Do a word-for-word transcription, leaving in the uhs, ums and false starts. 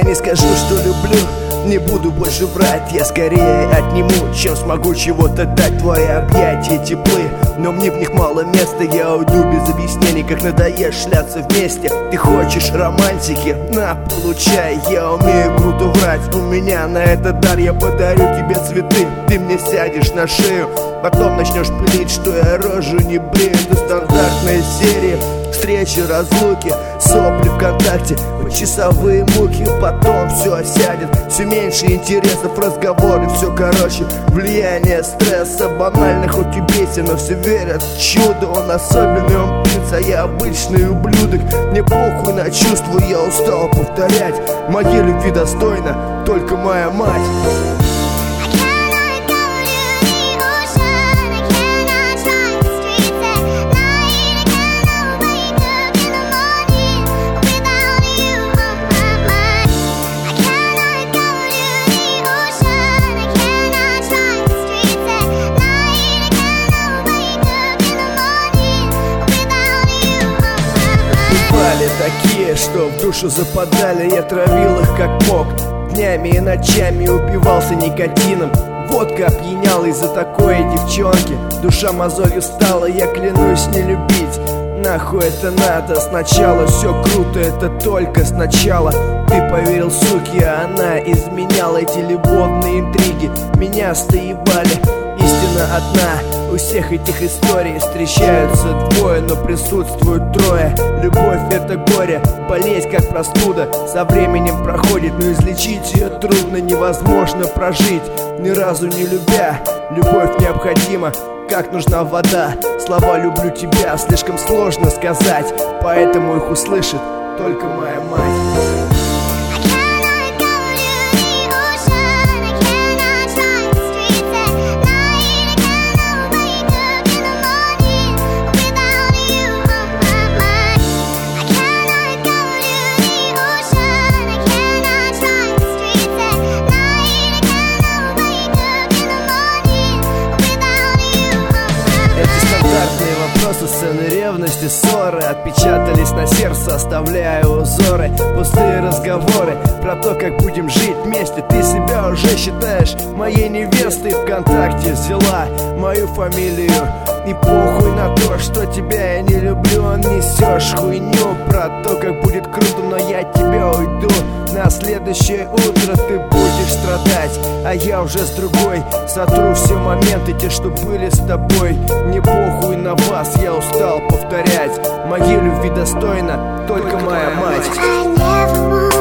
не скажу, что люблю, не буду больше врать. Я скорее отниму, чем смогу чего-то дать. Твои объятия теплы, но мне в них мало места. Я уйду без объяснений, как надоест шляться вместе. Ты хочешь романтики? На, получай. Я умею круто врать, у меня на этот дар. Я подарю тебе цветы, ты мне сядешь на шею. Потом начнешь пылить, что я рожу не брею. Это стандартная серия: встречи, разлуки, сопли ВКонтакте, почасовые муки. Потом все осядет, все меньше интересов, разговоры, все короче. Влияние стресса, банально хоть и бесен, но все верят в чудо. Он особенный, он принц, а я обычный ублюдок. Мне похуй на чувства, я устал повторять. Моей любви достойна только моя мать. Такие, что в душу западали, я травил их как мог. Днями и ночами упивался никотином. Водка опьяняла из-за такой девчонки. Душа мозолью стала, я клянусь не любить. Нахуй это надо, сначала все круто, это только сначала. Ты поверил, суки, а она изменяла. Эти любовные интриги меня стоебали. Истина одна, у всех этих историй встречаются двое, но присутствуют трое. Любовь — это горе, болезнь как простуда, со временем проходит, но излечить ее трудно, невозможно прожить, ни разу не любя. Любовь необходима, как нужна вода. Слова «люблю тебя» слишком сложно сказать, поэтому их услышит только моя мать. Вопросы, сцены ревности, ссоры отпечатались на сердце, оставляя узоры. Пустые разговоры про то, как будем жить вместе. Ты себя уже считаешь моей невестой. ВКонтакте взяла мою фамилию. И похуй на то, что тебя я не люблю. Несешь хуйню про то, как будет круто, но я от тебя уйду. На следующее утро ты будешь страдать, а я уже с другой. Сотру все моменты, те, что были с тобой. Не похуй на вас, я устал повторять. Моей любви достойна только моя мать.